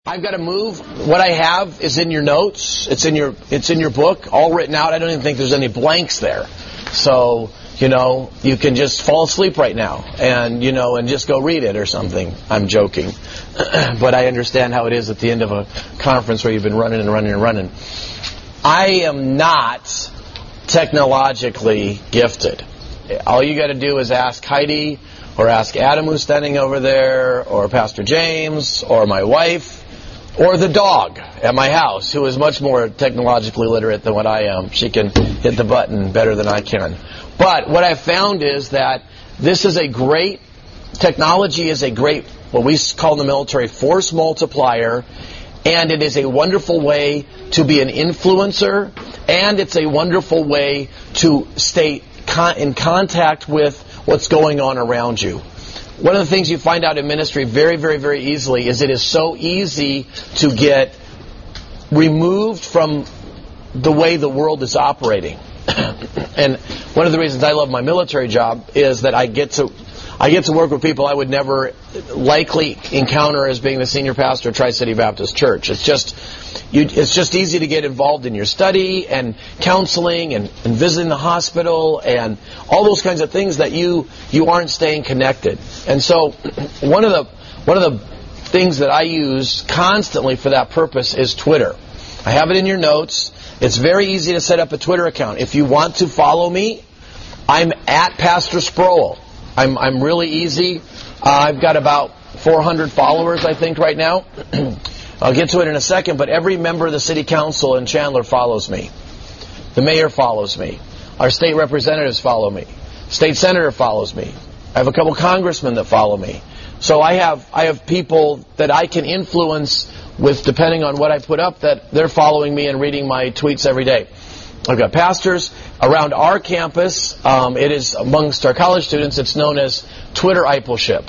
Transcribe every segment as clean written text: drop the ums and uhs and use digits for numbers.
I've got to move. What I have is in your notes. It's in your book, all written out. I don't even think there's any blanks there. So, you can just fall asleep right now and just go read it or something. I'm joking. But I understand how it is at the end of a conference where you've been running and running and running. I am not technologically gifted. All you got to do is ask Heidi or ask Adam, who's standing over there, or Pastor James, or my wife, or the dog at my house, who is much more technologically literate than what I am. She can hit the button better than I can. But what I've found is that technology is a great, what we call in the military, force multiplier, and it is a wonderful way to be an influencer, and it's a wonderful way to stay in contact with what's going on around you. One of the things you find out in ministry very, very, very easily is it is so easy to get removed from the way the world is operating. And one of the reasons I love my military job is that I get to work with people I would never likely encounter as being the senior pastor of Tri-City Baptist Church. It's just easy to get involved in your study and counseling and visiting the hospital and all those kinds of things that you aren't staying connected. And so one of the things that I use constantly for that purpose is Twitter. I have it in your notes. It's very easy to set up a Twitter account. If you want to follow me, I'm at Pastor Sproul. I'm really easy. I've got about 400 followers, I think, right now. I'll get to it in a second, but every member of the city council in Chandler follows me. The mayor follows me. Our state representatives follow me. State senator follows me. I have a couple congressmen that follow me. So I have people that I can influence with, depending on what I put up, that they're following me and reading my tweets every day. I've got pastors around our campus. It is amongst our college students. It's known as Twitter-ipleship.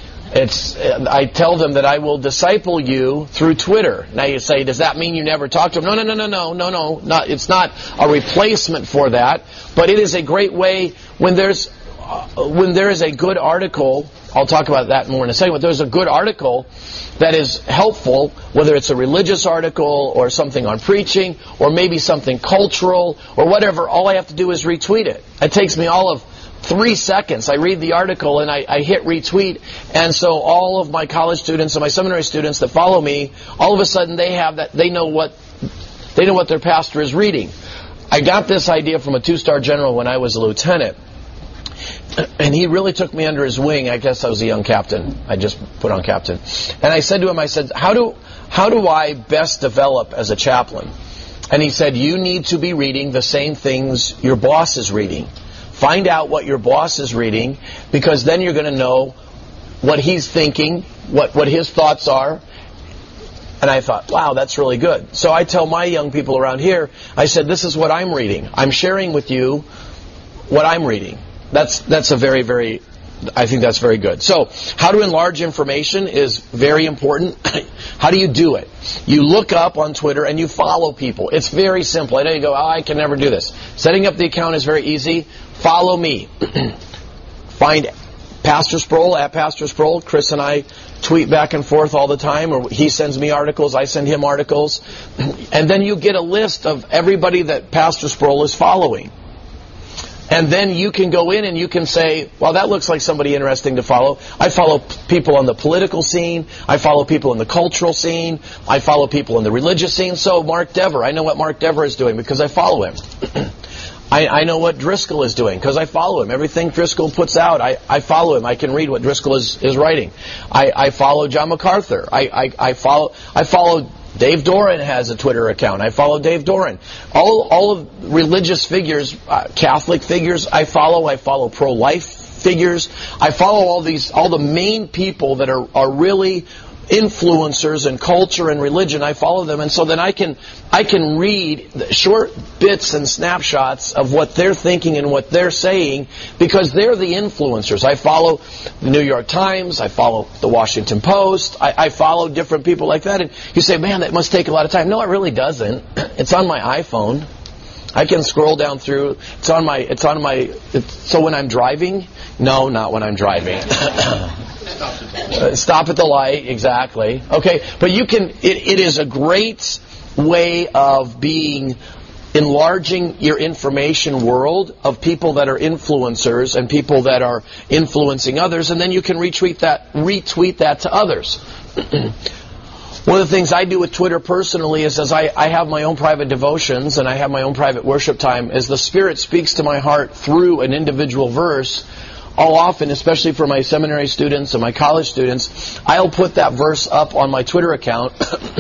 I tell them that I will disciple you through Twitter. Now you say, does that mean you never talk to them? No. It's not a replacement for that. But it is a great way when there is a good article. I'll talk about that more in a second. But there's a good article that is helpful, whether it's a religious article or something on preaching or maybe something cultural or whatever. All I have to do is retweet it. It takes me all of 3 seconds. I read the article and I hit retweet, and so all of my college students and my seminary students that follow me, all of a sudden they know what their pastor is reading. I got this idea from a 2-star general when I was a lieutenant, and he really took me under his wing. I guess I was a young captain. I just put on captain. And I said to him, how do I best develop as a chaplain? And he said, you need to be reading the same things your boss is reading. Find out what your boss is reading, because then you're going to know what he's thinking, what his thoughts are. And I thought, wow, that's really good. So I tell my young people around here, I said, this is what I'm reading. I'm sharing with you what I'm reading. That's a very, very, I think that's very good. So how to enlarge information is very important. How do you do it? You look up on Twitter and you follow people. It's very simple. I know you go, I can never do this. Setting up the account is very easy. Follow me. Find Pastor Sproul at Pastor Sproul. Chris and I tweet back and forth all the time, or he sends me articles, I send him articles. And then you get a list of everybody that Pastor Sproul is following. And then you can go in and you can say, well, that looks like somebody interesting to follow. I follow people on the political scene. I follow people in the cultural scene. I follow people in the religious scene. So Mark Dever, I know what Mark Dever is doing because I follow him. I know what Driscoll is doing because I follow him. Everything Driscoll puts out, I follow him. I can read what Driscoll is writing. I follow John MacArthur. I follow Dave Doran has a Twitter account. I follow Dave Doran. All of religious figures, Catholic figures, I follow pro-life figures. I follow all the main people that are really influencers in culture and religion. I follow them, and so then I can read short bits and snapshots of what they're thinking and what they're saying, because they're the influencers. I follow the New York Times. I follow the Washington Post. I follow different people like that. And you say, man, that must take a lot of time. No, it really doesn't. It's on my iPhone. I can scroll down through. So when I'm driving? No, not when I'm driving. Stop at the light, exactly. Okay, but you can. It is a great way of enlarging your information world of people that are influencers and people that are influencing others, and then you can retweet that to others. One of the things I do with Twitter personally is as I have my own private devotions and I have my own private worship time, as the Spirit speaks to my heart through an individual verse, all often, especially for my seminary students and my college students, I'll put that verse up on my Twitter account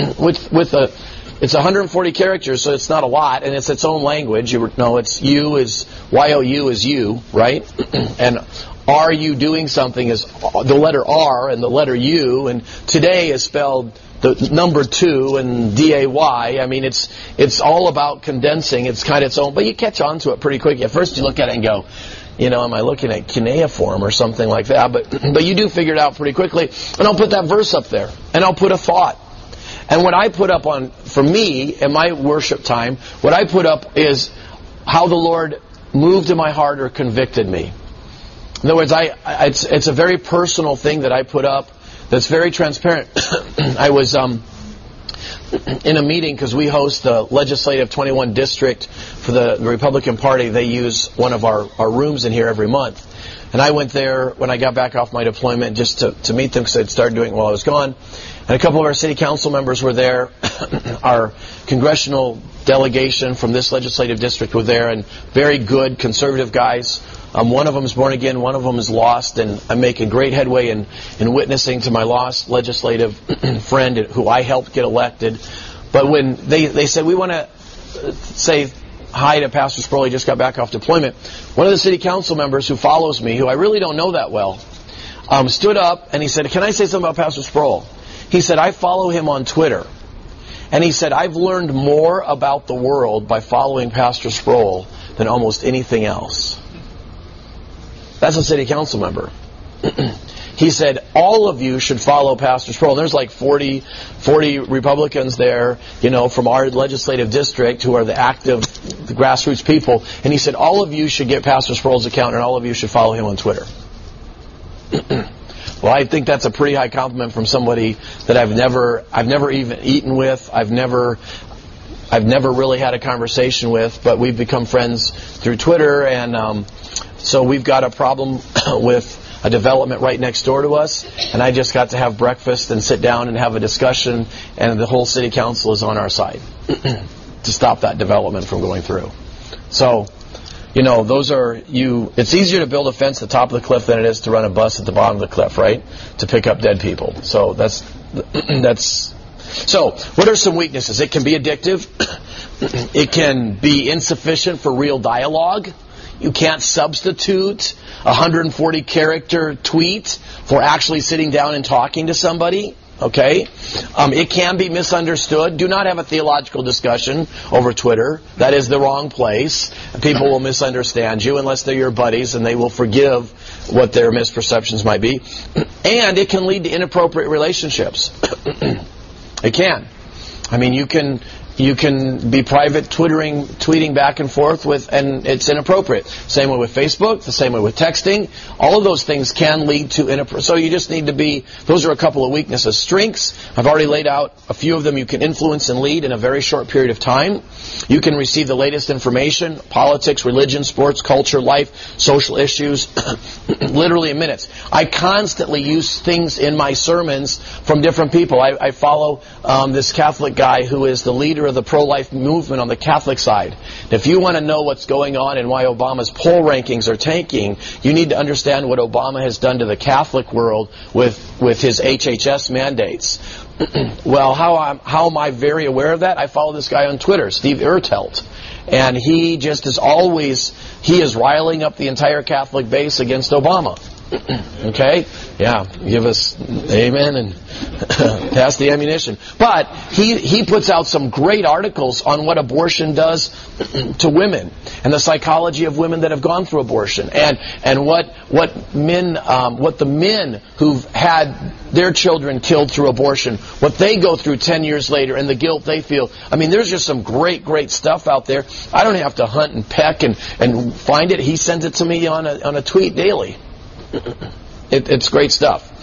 it's 140 characters, so it's not a lot, and it's its own language. It's you is Y-O-U is you, right? And are you doing something is the letter R and the letter U, and today is spelled the number 2 and D-A-Y. I mean, it's all about condensing. It's kind of its own, but you catch on to it pretty quick. At first you look at it and go, am I looking at cuneiform or something like that? But you do figure it out pretty quickly. And I'll put that verse up there, and I'll put a thought. And what I put up for me, in my worship time, what I put up is how the Lord moved in my heart or convicted me. In other words, it's a very personal thing that I put up that's very transparent. I was in a meeting because we host the Legislative 21 District for the Republican Party. They use one of our rooms in here every month. And I went there when I got back off my deployment just to meet them because I'd started doing it while I was gone. And a couple of our city council members were there. Our congressional delegation from this legislative district were there, and very good conservative guys. One of them is born again, one of them is lost, and I'm making great headway in witnessing to my lost legislative friend who I helped get elected. But when they said, we want to say hi to Pastor Sproul, he just got back off deployment, one of the city council members who follows me, who I really don't know that well, stood up and he said, can I say something about Pastor Sproul? He said, I follow him on Twitter. And he said, I've learned more about the world by following Pastor Sproul than almost anything else. That's a city council member. He said, all of you should follow Pastor Sproul. And there's like 40 Republicans there, from our legislative district who are the active, the grassroots people. And he said, all of you should get Pastor Sproul's account and all of you should follow him on Twitter. Well, I think that's a pretty high compliment from somebody that I've never even eaten with. I've never really had a conversation with, but we've become friends through Twitter, and so we've got a problem with a development right next door to us, and I just got to have breakfast and sit down and have a discussion, and the whole city council is on our side to stop that development from going through. So, it's easier to build a fence at the top of the cliff than it is to run a bus at the bottom of the cliff, right? To pick up dead people. So so what are some weaknesses? It can be addictive. It can be insufficient for real dialogue. You can't substitute a 140-character tweet for actually sitting down and talking to somebody. Okay? It can be misunderstood. Do not have a theological discussion over Twitter. That is the wrong place. People will misunderstand you unless they're your buddies, and they will forgive what their misperceptions might be. And it can lead to inappropriate relationships. It can. I mean, you can be private tweeting back and forth and it's inappropriate. Same way with Facebook, the same way with texting. All of those things can lead to inappropriate. So you just need to those are a couple of weaknesses. Strengths, I've already laid out a few of them. You can influence and lead in a very short period of time. You can receive the latest information, politics, religion, sports, culture, life, social issues, literally in minutes. I constantly use things in my sermons from different people. I follow this Catholic guy who is the leader of the pro-life movement on the Catholic side. If you want to know what's going on and why Obama's poll rankings are tanking, you need to understand what Obama has done to the Catholic world with his HHS mandates. Well, how am I very aware of that? I follow this guy on Twitter, Steve Urtelt. And he just is he is riling up the entire Catholic base against Obama. Okay? Yeah, give us amen and pass the ammunition. But he puts out some great articles on what abortion does to women and the psychology of women that have gone through abortion and what the men who've had their children killed through abortion, what they go through 10 years later and the guilt they feel. I mean, there's just some great stuff out there. I don't have to hunt and peck and find it. He sends it to me on a tweet daily. It's great stuff.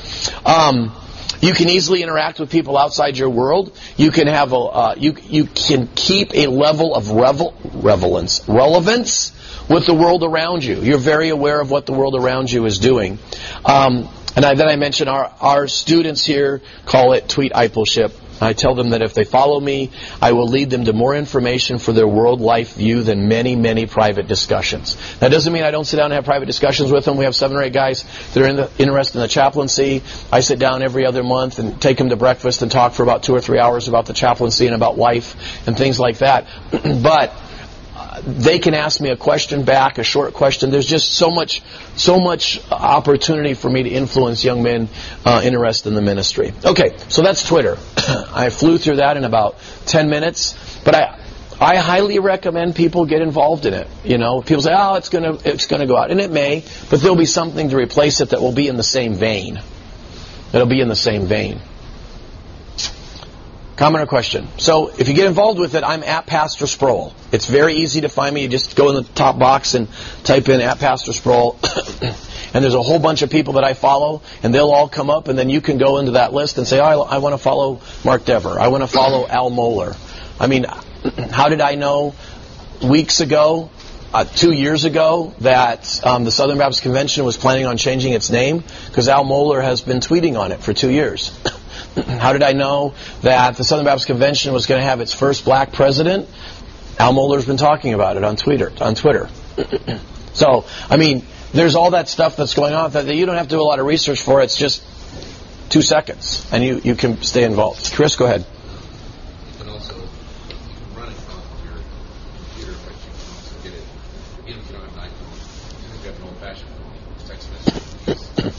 You can easily interact with people outside your world. You can have you can keep a level of relevance with the world around you. You're very aware of what the world around you is doing. Then I mentioned our students here call it tweet idleship. I tell them that if they follow me, I will lead them to more information for their world life view than many, many private discussions. That doesn't mean I don't sit down and have private discussions with them. We have 7 or 8 guys that are interested in the chaplaincy. I sit down every other month and take them to breakfast and talk for about 2 or 3 hours about the chaplaincy and about life and things like that. But they can ask me a question back, a short question. There's just so much opportunity for me to influence young men interested in the ministry. Okay, so that's Twitter. I flew through that in about 10 minutes, but I highly recommend people get involved in it. You know, people say, "Oh, it's gonna go out," and it may, but there'll be something to replace it that will be in the same vein. It'll be in the same vein. Comment or question? So, if you get involved with it, I'm at Pastor Sproul. It's very easy to find me. You just go in the top box and type in at Pastor Sproul. And there's a whole bunch of people that I follow, and they'll all come up, and then you can go into that list and say, "Oh, I want to follow Mark Dever. I want to follow Al Mohler." I mean, how did I know weeks ago, 2 years ago, that the Southern Baptist Convention was planning on changing its name? Because Al Mohler has been tweeting on it for 2 years. How did I know that the Southern Baptist Convention was going to have its first black president? Al Mohler's been talking about it on Twitter. So, I mean, there's all that stuff that's going on that you don't have to do a lot of research for. It's just 2 seconds, and you can stay involved. Chris, go ahead. You can also run it from your computer, but you can also get it, even if you don't have an iPhone. If you have an old-fashioned phone, text message.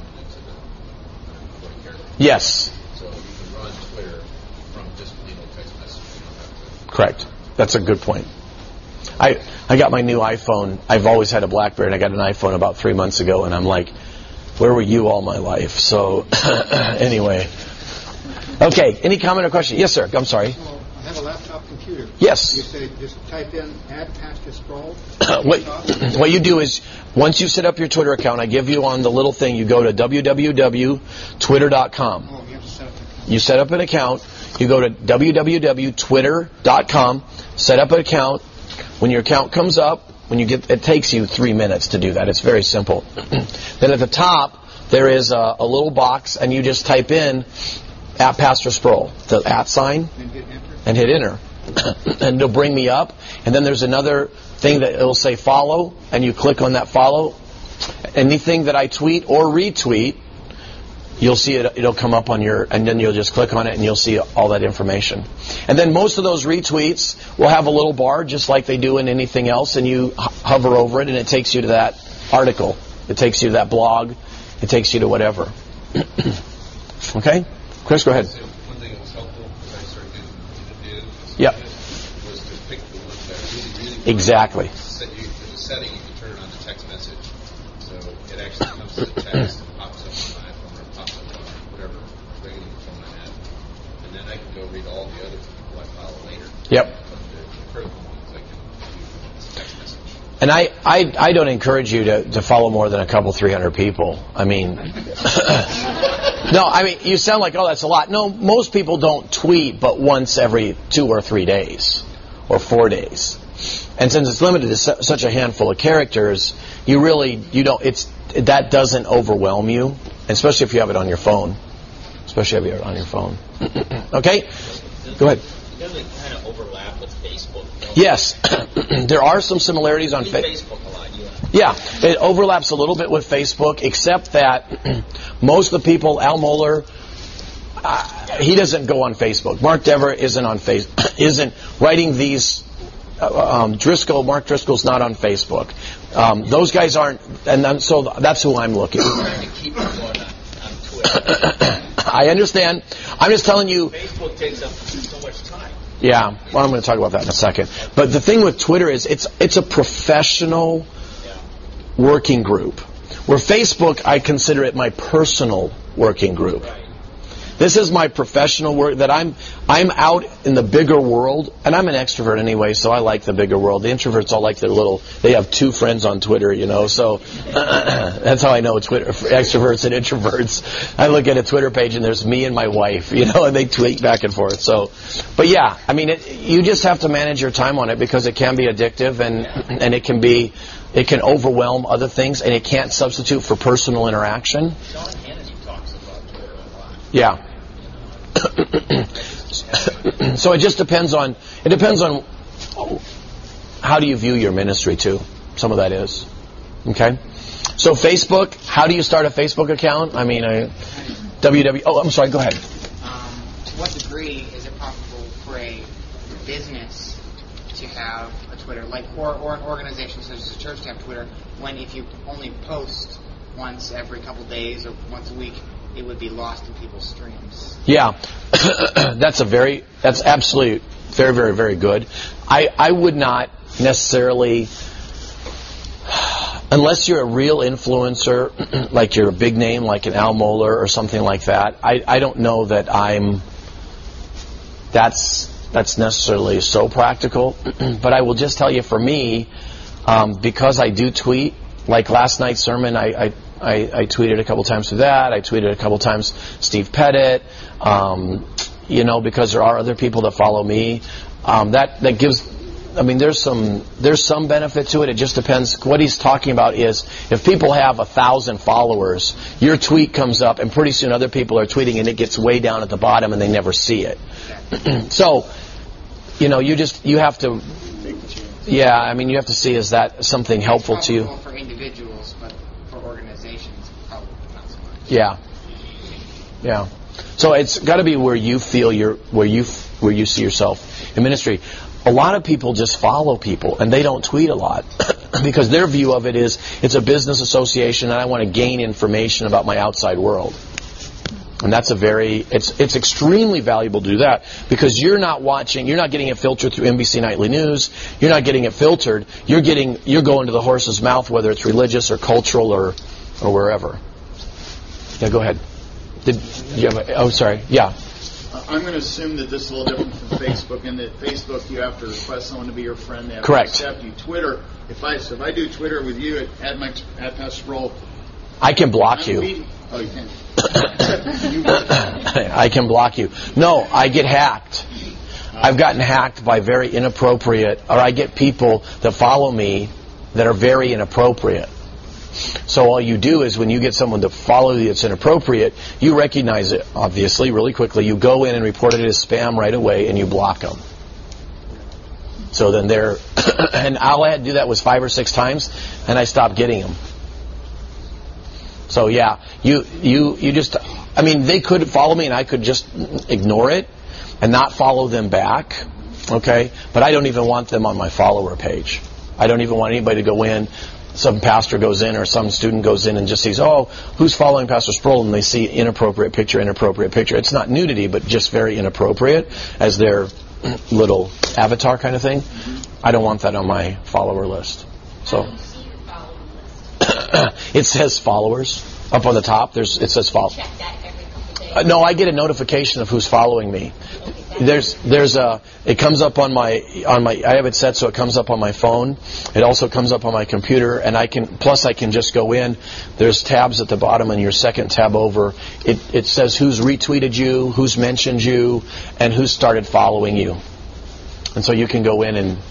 Yes. So you can run Twitter from just text message. You don't have to. Correct. That's a good point. I got my new iPhone. I've always had a BlackBerry, and I got an iPhone about 3 months ago, and I'm like, where were you all my life? So, anyway. Okay, any comment or question? Yes, sir. I'm sorry. Well, I have a laptop computer. Yes. You say just type in add Pastor Sproul. What you do is, once you set up your Twitter account, I give you on the little thing, you go to www.twitter.com. Oh, you have to set up an account. You set up an account. You go to www.twitter.com, set up an account. When your account comes up, it takes you 3 minutes to do that. It's very simple. Then at the top, there is a little box, and you just type in at Pastor Sproul, the @ sign, and hit enter. And it'll bring me up. And then there's another thing that it'll say follow, and you click on that follow. Anything that I tweet or retweet, you'll see it. It'll come up on and then you'll just click on it, and you'll see all that information. And then most of those retweets will have a little bar, just like they do in anything else, and you hover over it, and it takes you to that article. It takes you to that blog. It takes you to whatever. Okay? Chris, go ahead. So one thing that was helpful that I started to do Yep. was to pick the ones that really exactly. There's a setting you can turn it on to text message. So it actually comes to the text and pops up on my iPhone or pops up on whatever regular phone I have. And then I can go read all the other people I follow later. Yep. But the critical ones I can use text message. And I don't encourage you to follow more than a couple, 300 people. I mean, no, I mean, you sound like, oh, that's a lot. No, most people don't tweet but once every 2 or 3 days or 4 days. And since it's limited to such a handful of characters, that doesn't overwhelm you, especially if you have it on your phone. Okay? Go ahead. Does it kind of overlap with Facebook? Yes. There are some similarities on Facebook a lot. Yeah, it overlaps a little bit with Facebook, except that most of the people, Al Mohler, he doesn't go on Facebook. Mark Dever isn't writing these. Mark Driscoll's not on Facebook. Those guys aren't, and so that's who I'm looking. Trying to keep them going on Twitter. I understand. I'm just telling you. Facebook takes up so much time. Yeah, well, I'm going to talk about that in a second. But the thing with Twitter is it's a professional working group. Where Facebook, I consider it my personal working group. This is my professional work that I'm out in the bigger world, and I'm an extrovert anyway, so I like the bigger world. The introverts all like they have 2 friends on Twitter, so that's how I know Twitter, extroverts and introverts. I look at a Twitter page and there's me and my wife, and they tweet back and forth. So, but yeah, I mean, you just have to manage your time on it because it can be addictive and it can overwhelm other things, and it can't substitute for personal interaction. Sean Hannity talks about Twitter a lot. Yeah. So it just depends on how do you view your ministry too. Some of that is. Okay? So Facebook, how do you start a Facebook account? I mean, I'm sorry, go ahead. To what degree is it possible for a business to have a Twitter, or an organization such as a church to have Twitter, when if you only post once every couple days or once a week, it would be lost in people's streams? Yeah, that's absolutely very, very, very good. I would not necessarily, unless you're a real influencer, like you're a big name, like an Al Mohler or something like that. I don't know that that's necessarily so practical. But I will just tell you, for me, because I do tweet, like last night's sermon, I tweeted a couple times through that. I tweeted a couple times Steve Pettit, because there are other people that follow me. That gives, I mean, there's some benefit to it. It just depends. What he's talking about is if people have 1,000 followers, your tweet comes up, and pretty soon other people are tweeting, and it gets way down at the bottom, and they never see it. So, you have to. Yeah, I mean, you have to see, is that something helpful to you? For individuals, but for organizations, probably not so much. Yeah. So it's got to be where you feel where you see yourself in ministry. A lot of people just follow people, and they don't tweet a lot because their view of it is it's a business association, and I want to gain information about my outside world. And that's it's extremely valuable to do that because you're not getting it filtered through NBC Nightly News. You're not getting it filtered. You're going to the horse's mouth, whether it's religious or cultural or wherever. Yeah, go ahead. Sorry. Yeah. I'm going to assume that this is a little different from Facebook, and that Facebook you have to request someone to be your friend. They have Correct. to accept you. Twitter, if I do Twitter with you at Pastor Sproul, I can block you. Oh, you can. I can block you. No, I get hacked. I've gotten hacked by very inappropriate, or I get people that follow me that are very inappropriate. So all you do is when you get someone to follow you that's inappropriate, you recognize it, obviously, really quickly. You go in and report it as spam right away, and you block them. So then and all I had to do that was 5 or 6 times, and I stopped getting them. So yeah, you just, I mean, they could follow me and I could just ignore it and not follow them back, okay? But I don't even want them on my follower page. I don't even want anybody to go in, some pastor goes in or some student goes in and just sees, oh, who's following Pastor Sproul? And they see inappropriate picture. It's not nudity, but just very inappropriate as their little avatar kind of thing. I don't want that on my follower list. So. It says followers up on the top. It says follow. Check that every couple days. No, I get a notification of who's following me. It comes up on my I have it set so it comes up on my phone. It also comes up on my computer, and I can just go in. There's tabs at the bottom, and your second tab over, it says who's retweeted you, who's mentioned you, and who's started following you. And so you can go in and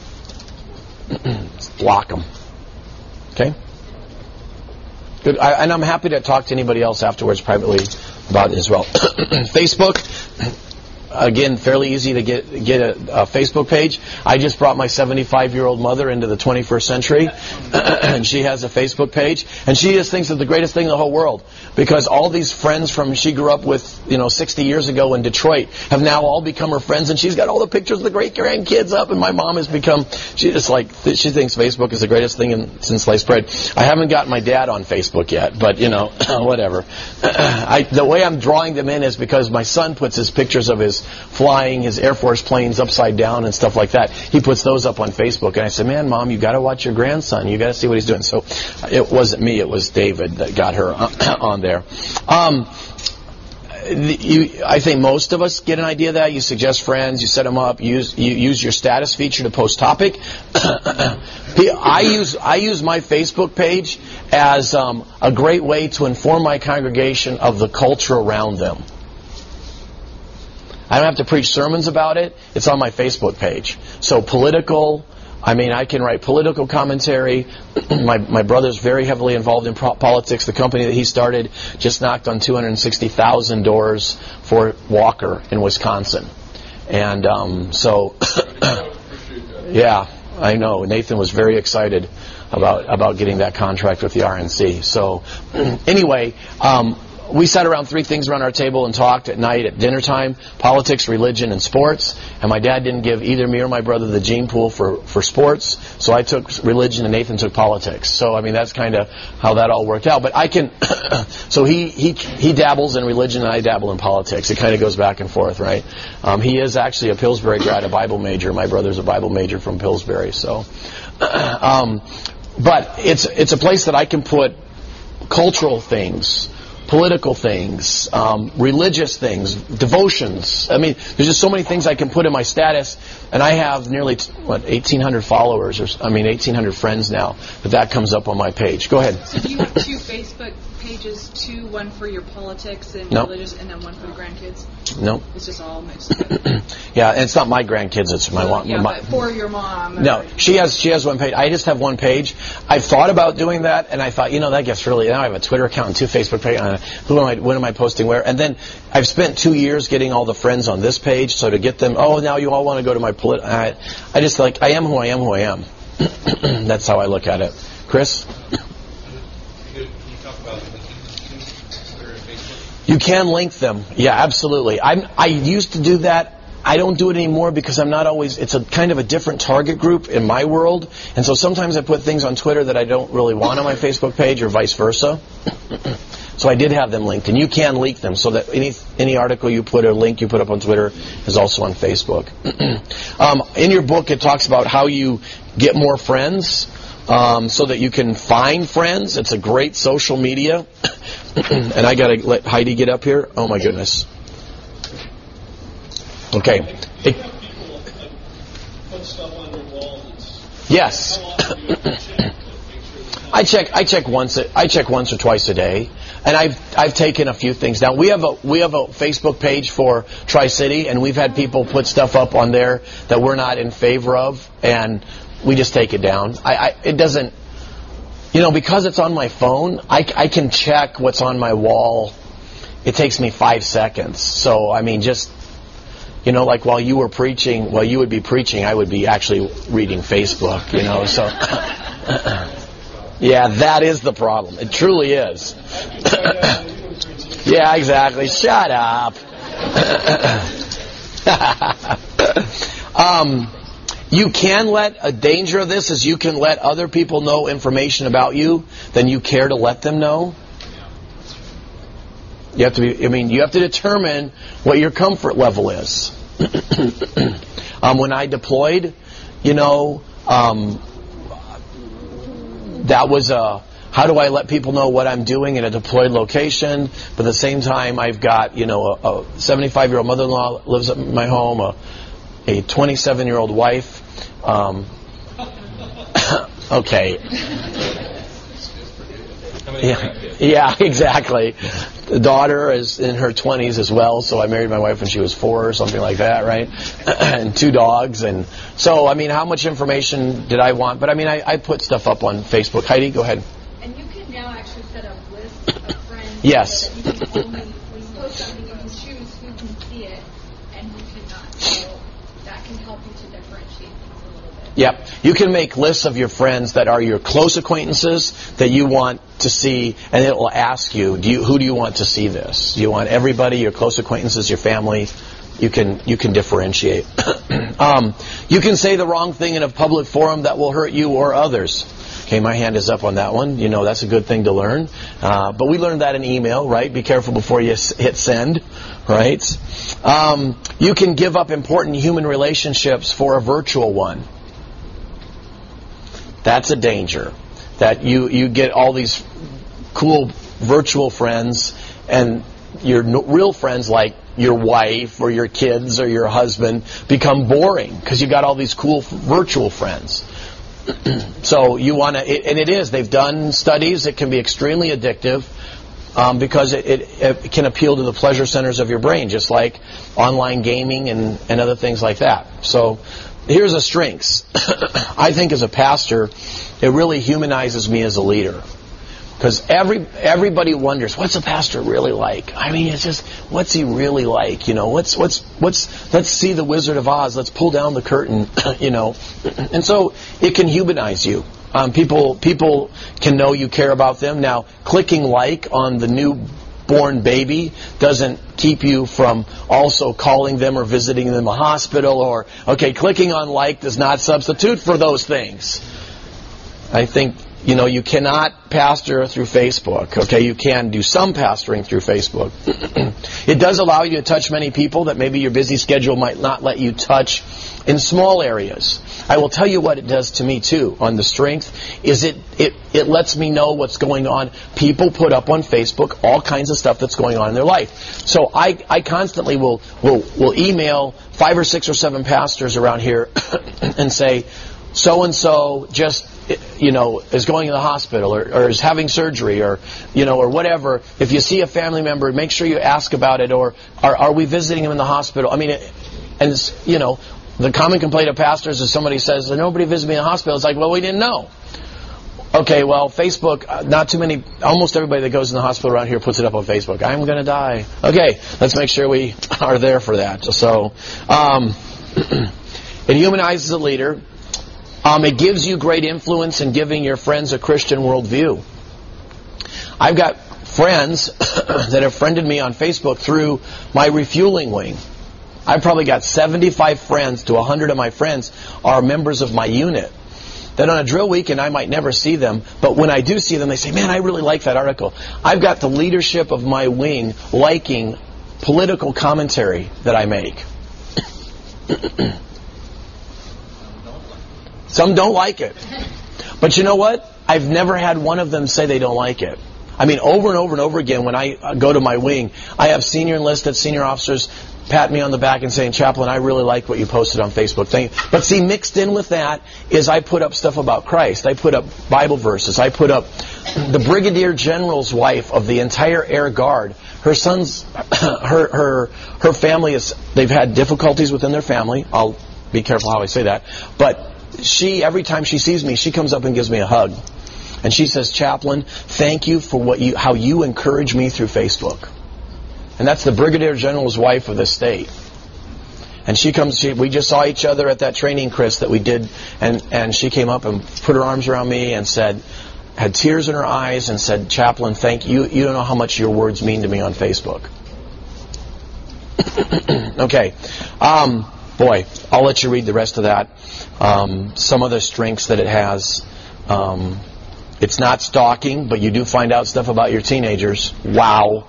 block them. Okay? Good. And I'm happy to talk to anybody else afterwards privately about it as well. Facebook, again, fairly easy to get a Facebook page. I just brought my 75-year-old mother into the 21st century, and she has a Facebook page, and she just thinks it's the greatest thing in the whole world because all these friends she grew up with, 60 years ago in Detroit have now all become her friends, and she's got all the pictures of the great grandkids up, and my mom has become, she thinks Facebook is the greatest thing since sliced bread. I haven't got my dad on Facebook yet, but whatever. The way I'm drawing them in is because my son puts his pictures of his flying his Air Force planes upside down and stuff like that. He puts those up on Facebook, and I said, man, Mom, you got to watch your grandson. You got to see what he's doing. So it wasn't me, it was David that got her on there. I think most of us get an idea of that. You suggest friends, you set them up, you use your status feature to post topic. I use my Facebook page as a great way to inform my congregation of the culture around them. I don't have to preach sermons about it. It's on my Facebook page. So political, I can write political commentary. My brother's very heavily involved in politics. The company that he started just knocked on 260,000 doors for Walker in Wisconsin. And yeah, I know. Nathan was very excited about getting that contract with the RNC. So anyway, we sat around 3 things around our table and talked at night at dinner time: politics, religion, and sports. And my dad didn't give either me or my brother the gene pool for sports, so I took religion and Nathan took politics. So that's kind of how that all worked out. But I can, so he dabbles in religion and I dabble in politics. It kind of goes back and forth, right? He is actually a Pillsbury grad, a Bible major. My brother's a Bible major from Pillsbury. So, but it's a place that I can put cultural things, political things, religious things, devotions. There's just so many things I can put in my status, and I have nearly 1,800 followers, 1,800 friends now. But that comes up on my page. Go ahead. So do you have 2 Facebook pages, one for your politics and religious, and then one for the grandkids? No. It's just all mixed together. Yeah, and it's not my grandkids. It's my mom. Yeah, but for your mom. No, she has one page. I just have one page. I've thought about doing that, and I thought, that gets really. Now I have a Twitter account and 2 Facebook pages. When am I posting where? And then I've spent 2 years getting all the friends on this page. So to get them, now you all want to go to my I just I am who I am. Who I am. That's how I look at it. Chris. Can you talk about linking to Twitter and Facebook? You can link them. Yeah, absolutely. I used to do that. I don't do it anymore because I'm not always, it's a kind of a different target group in my world. And so sometimes I put things on Twitter that I don't really want on my Facebook page or vice versa. So I did have them linked. And you can link them so that any article you put or link you put up on Twitter is also on Facebook. In your book, it talks about how you get more friends so that you can find friends. It's a great social media. And I got to let Heidi get up here. Oh, my goodness. Okay. Yes. I check once or twice a day, and I've taken a few things down. We have a Facebook page for Tri-City, and we've had people put stuff up on there that we're not in favor of, and we just take it down. It doesn't, because it's on my phone. I can check what's on my wall. It takes me 5 seconds. So just. Like while you would be preaching, I would be actually reading Facebook, so. Yeah, that is the problem. It truly is. Yeah, exactly. Shut up. You can a danger of this is you can let other people know information about you than you care to let them know. You have to determine what your comfort level is. When I deployed, that was how do I let people know what I'm doing in a deployed location? But at the same time, I've got, a 75-year-old mother-in-law lives at my home, a 27-year-old wife. Okay. Yeah, exactly. The daughter is in her 20s as well, so I married my wife when she was 4 or something like that, right? And 2 dogs, and so how much information did I want? But I put stuff up on Facebook. Heidi, go ahead. And you can now actually set up lists of friends. Yes. So that you can only, when you post something, you can choose who can see it and who cannot. So that can help you to differentiate things a little bit. Yep. You can make lists of your friends that are your close acquaintances that you want to see, and it will ask you, who do you want to see this? Do you want everybody, your close acquaintances, your family? You can differentiate. You can say the wrong thing in a public forum that will hurt you or others. Okay, my hand is up on that one. That's a good thing to learn. But we learned that in email, right? Be careful before you hit send, right? You can give up important human relationships for a virtual one. That's a danger. That you get all these cool virtual friends, and real friends, like your wife or your kids or your husband, become boring because you got all these cool virtual friends. So you want to, and it is. They've done studies. It can be extremely addictive because it can appeal to the pleasure centers of your brain, just like online gaming and other things like that. So here's the strengths. I think as a pastor, it really humanizes me as a leader. Because everybody wonders, what's a pastor really like? I mean, it's just, what's he really like? You know, let's see the Wizard of Oz. Let's pull down the curtain. You know, and so it can humanize you. People can know you care about them. Now, clicking like on the newborn baby doesn't keep you from also calling them or visiting them in a hospital. Or clicking on like does not substitute for those things. I think. You know, you cannot pastor through Facebook, okay? You can do some pastoring through Facebook. It does allow you to touch many people that maybe your busy schedule might not let you touch in small areas. I will tell you what it does to me, too, on the strength, is it lets me know what's going on. People put up on Facebook all kinds of stuff that's going on in their life. So I constantly will email 5 or 6 or 7 pastors around here and say, so-and-so just, is going to the hospital or is having surgery or whatever. If you see a family member, make sure you ask about it, or are we visiting him in the hospital? I mean, the common complaint of pastors is somebody says, nobody visits me in the hospital. It's like, well, we didn't know. Okay, well, Facebook, almost everybody that goes in the hospital around here puts it up on Facebook. I'm going to die. Okay, let's make sure we are there for that. So, it humanizes a leader. It gives you great influence in giving your friends a Christian worldview. I've got friends that have friended me on Facebook through my refueling wing. I've probably got 75 friends to 100 of my friends are members of my unit. That on a drill weekend I might never see them, but when I do see them, they say, man, I really like that article. I've got the leadership of my wing liking political commentary that I make. Some don't like it. But you know what? I've never had one of them say they don't like it. I mean, over and over and over again, when I go to my wing, I have senior enlisted, senior officers pat me on the back and saying, Chaplain, I really like what you posted on Facebook. Thank you. But see, mixed in with that is I put up stuff about Christ. I put up Bible verses. I put up the Brigadier General's wife of the entire Air Guard. Her son's, her family they've had difficulties within their family. I'll be careful how I say that. But every time she sees me, she comes up and gives me a hug. And she says, Chaplain, thank you for how you encourage me through Facebook. And that's the Brigadier General's wife of the state. And we just saw each other at that training, Chris, that we did. And she came up and put her arms around me and had tears in her eyes and said, Chaplain, thank you. You don't know how much your words mean to me on Facebook. Okay. Boy, I'll let you read the rest of that. Some of the strengths that it has. It's not stalking, but you do find out stuff about your teenagers. Wow.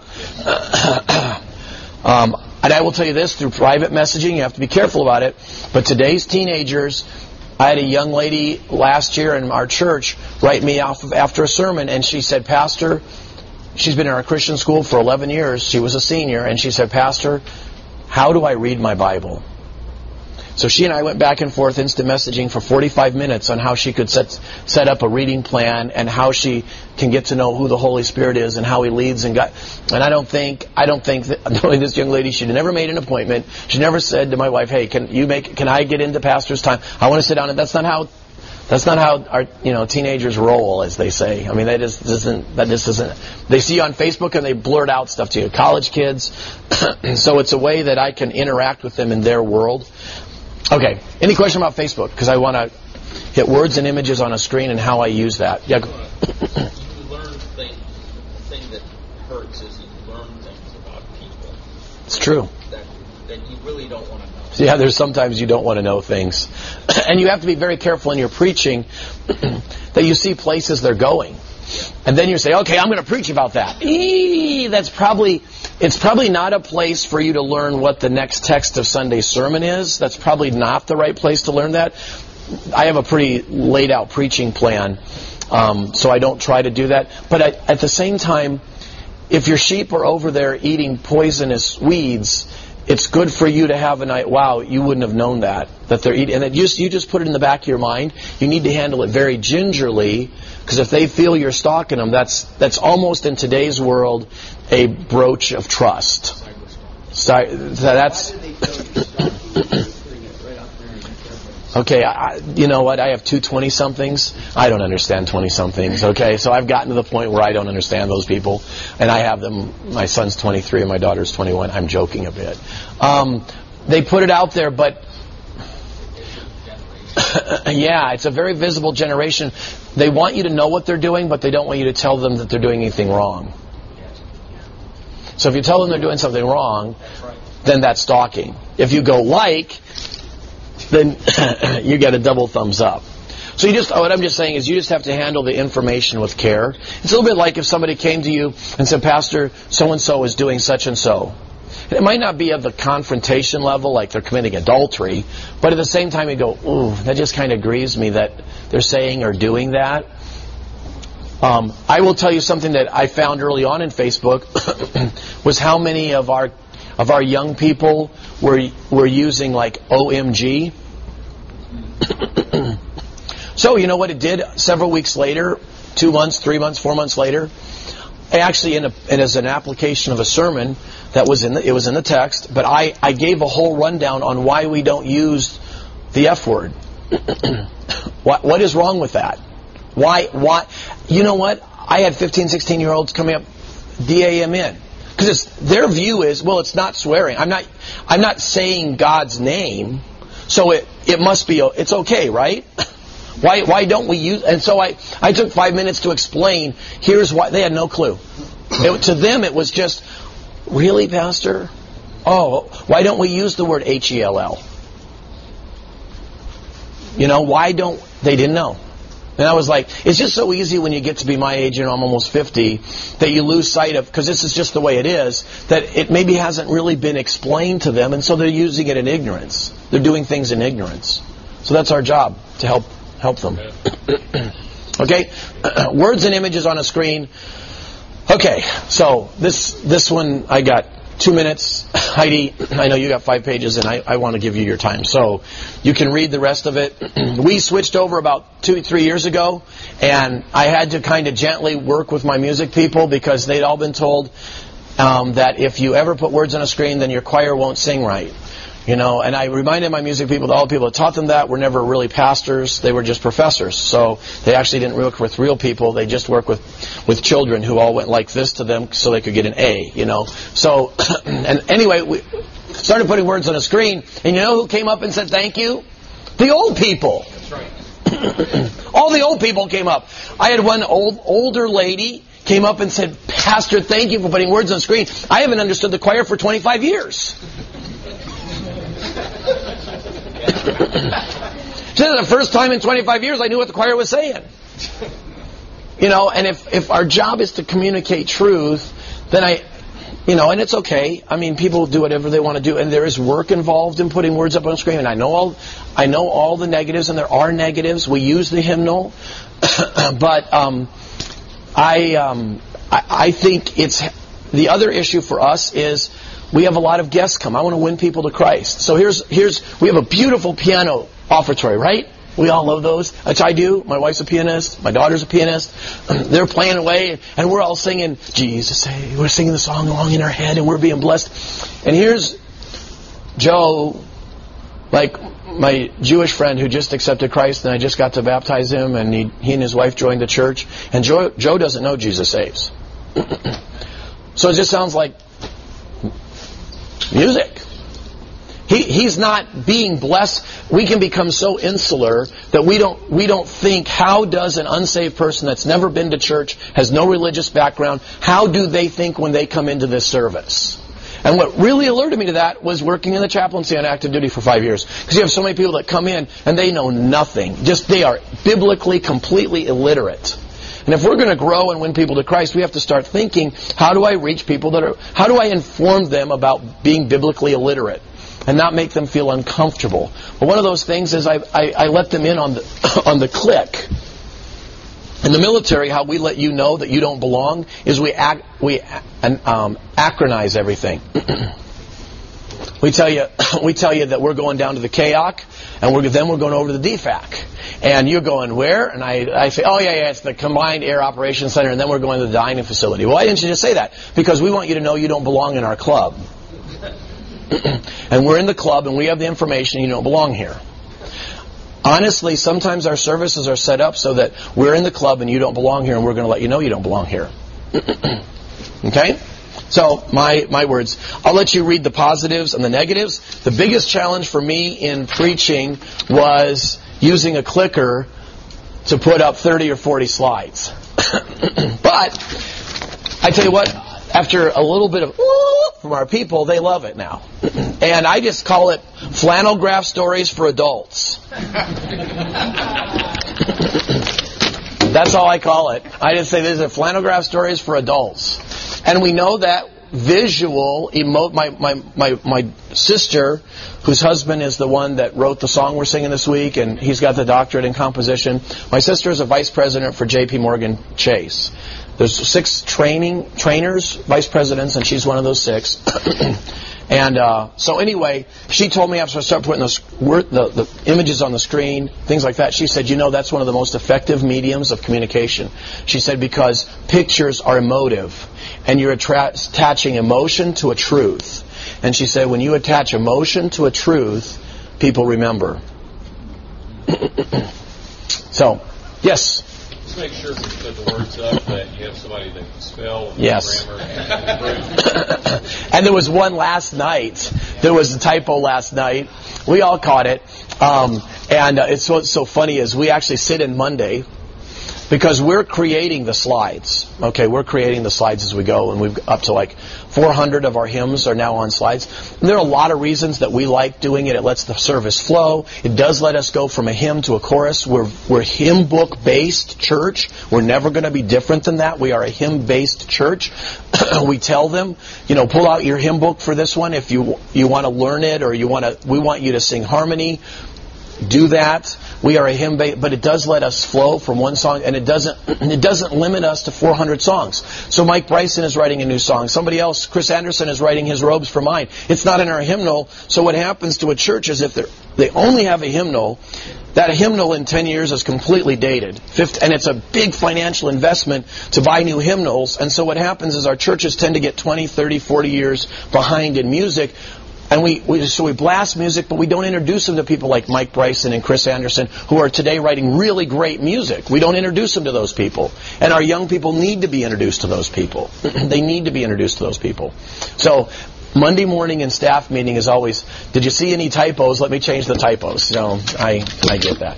And I will tell you this, through private messaging, you have to be careful about it. But today's teenagers, I had a young lady last year in our church write me off after a sermon, and she said, Pastor, she's been in our Christian school for 11 years. She was a senior, and she said, Pastor, how do I read my Bible? So she and I went back and forth instant messaging for 45 minutes on how she could set up a reading plan and how she can get to know who the Holy Spirit is and how He leads and God. And I don't think that knowing this young lady, she'd never made an appointment. She never said to my wife, "Hey, can I get into pastor's time? I want to sit down." And that's not how our teenagers roll, as they say. I mean, that just isn't. They see you on Facebook and they blurt out stuff to you. College kids. So it's a way that I can interact with them in their world. Okay, any question about Facebook? Because I want to hit words and images on a screen and how I use that. Yeah. You learn things. The thing that hurts is you learn things about people. It's true. That you really don't want to know. Yeah, there's sometimes you don't want to know things. And you have to be very careful in your preaching that you see places they're going. And then you say, okay, I'm going to preach about that. It's probably not a place for you to learn what the next text of Sunday's sermon is. That's probably not the right place to learn that. I have a pretty laid out preaching plan, so I don't try to do that. But at the same time, if your sheep are over there eating poisonous weeds, it's good for you to have a night. Wow, you wouldn't have known that they're eating, and you just put it in the back of your mind. You need to handle it very gingerly, because if they feel you're stalking them, that's almost in today's world a brooch of trust. That's okay. You know what? I have two 20-somethings. I don't understand 20-somethings. Okay, so I've gotten to the point where I don't understand those people, and I have them. My son's 23 and my daughter's 21. I'm joking a bit. They put it out there, but yeah, it's a very visible generation. They want you to know what they're doing, but they don't want you to tell them that they're doing anything wrong. So if you tell them they're doing something wrong, then that's stalking. If you go like, then you get a double thumbs up. So what I'm just saying is you just have to handle the information with care. It's a little bit like if somebody came to you and said, Pastor, so-and-so is doing such and so. It might not be at the confrontation level, like they're committing adultery, but at the same time you go, ooh, that just kind of grieves me that they're saying or doing that. I will tell you something that I found early on in Facebook was how many of our young people were using like OMG. So you know what it did? Several weeks later, 2 months, 3 months, 4 months later, actually as an application of a sermon that was it was in the text, but I gave a whole rundown on why we don't use the F word. What is wrong with that? Why? You know what? I had 15, 16-year-olds coming up, D-A-M-N. Because their view is, well, it's not swearing. I'm not saying God's name, so it must be, it's okay, right? Why don't we use? And so I took 5 minutes to explain. Here's why. They had no clue. To them, it was just, really, Pastor? Oh, why don't we use the word H-E-L-L? You know, they didn't know. And I was like, it's just so easy when you get to be my age, I'm almost 50, that you lose sight of, because this is just the way it is, that it maybe hasn't really been explained to them, and so they're using it in ignorance. They're doing things in ignorance. So that's our job, to help them. Okay? Words and images on a screen. Okay, so this one I got 2 minutes. Heidi, I know you got 5 pages, and I want to give you your time. So you can read the rest of it. We switched over about 2-3 years ago, and I had to kind of gently work with my music people because they'd all been told that if you ever put words on a screen, then your choir won't sing right. You know, and I reminded my music people that all the people that taught them that were never really pastors. They were just professors. So they actually didn't work with real people. They just worked with children who all went like this to them so they could get an A, you know. So, and anyway, we started putting words on a screen. And you know who came up and said thank you? The old people. That's right. All the old people came up. I had one older lady came up and said, Pastor, thank you for putting words on the screen. I haven't understood the choir for 25 years. This is the first time in 25 years I knew what the choir was saying. You know, and if our job is to communicate truth, then and it's okay. I mean, people do whatever they want to do, and there is work involved in putting words up on a screen. And I know all the negatives, and there are negatives. We use the hymnal, but I think it's the other issue for us is we have a lot of guests come. I want to win people to Christ. So we have a beautiful piano offertory, right? We all love those, which I do. My wife's a pianist. My daughter's a pianist. They're playing away, and we're all singing, Jesus say. We're singing the song along in our head, and we're being blessed. And here's Joe, like my Jewish friend who just accepted Christ, and I just got to baptize him, and he and his wife joined the church. And Joe doesn't know Jesus saves. So it just sounds like music. He's not being blessed. We can become so insular that we don't think, how does an unsaved person that's never been to church, has no religious background, how do they think when they come into this service? And what really alerted me to that was working in the chaplaincy on active duty for 5 years. Because you have so many people that come in and they know nothing. They are biblically completely illiterate. And if we're going to grow and win people to Christ, we have to start thinking, how do I reach people how do I inform them about being biblically illiterate and not make them feel uncomfortable? But one of those things is I let them in on the click. In the military, how we let you know that you don't belong is we acronize everything. We tell you that we're going down to the KAOC, and then we're going over to the DFAC. And you're going where? And I say, oh yeah, it's the Combined Air Operations Center, and then we're going to the dining facility. Why didn't you just say that? Because we want you to know you don't belong in our club. And we're in the club, and we have the information, you don't belong here. Honestly, sometimes our services are set up so that we're in the club and you don't belong here, and we're going to let you know you don't belong here. Okay? So, my words. I'll let you read the positives and the negatives. The biggest challenge for me in preaching was using a clicker to put up 30 or 40 slides. But, I tell you what, after a little bit of from our people, they love it now. And I just call it flannel graph stories for adults. That's all I call it. I just say these are flannel graph stories for adults. And we know that visual my sister, whose husband is the one that wrote the song we're singing this week, and he's got the doctorate in composition. My sister is a vice president for J.P. Morgan Chase. There's 6 trainers, vice presidents, and she's one of those 6. And so anyway, she told me after I started putting the images on the screen, things like that, she said, that's one of the most effective mediums of communication. She said, because pictures are emotive, and you're attaching emotion to a truth. And she said, when you attach emotion to a truth, people remember. So, yes? Just make sure when you put the words up that you have somebody that can spell and yes. grammar. And there was one last night. There was a typo last night. We all caught it. And it's what's so funny is we actually sit in Monday because we're creating the slides. Okay, we're creating the slides as we go, and we've up to like 400 of our hymns are now on slides. And there are a lot of reasons that we like doing it. It lets the service flow. It does let us go from a hymn to a chorus. We're hymn book based church. We're never going to be different than that. We are a hymn based church. We tell them, pull out your hymn book for this one if you want to learn it, or we want you to sing harmony. Do that. We are a hymn base, but it does let us flow from one song, and it doesn't limit us to 400 songs. So Mike Bryson is writing a new song. Somebody else, Chris Anderson, is writing his Robes for Mine. It's not in our hymnal. So what happens to a church is if they only have a hymnal, that hymnal in 10 years is completely dated. And it's a big financial investment to buy new hymnals. And so what happens is our churches tend to get 20, 30, 40 years behind in music. And we blast music, but we don't introduce them to people like Mike Bryson and Chris Anderson, who are today writing really great music. We don't introduce them to those people. And our young people need to be introduced to those people. They need to be introduced to those people. So Monday morning in staff meeting is always, did you see any typos? Let me change the typos. I get that.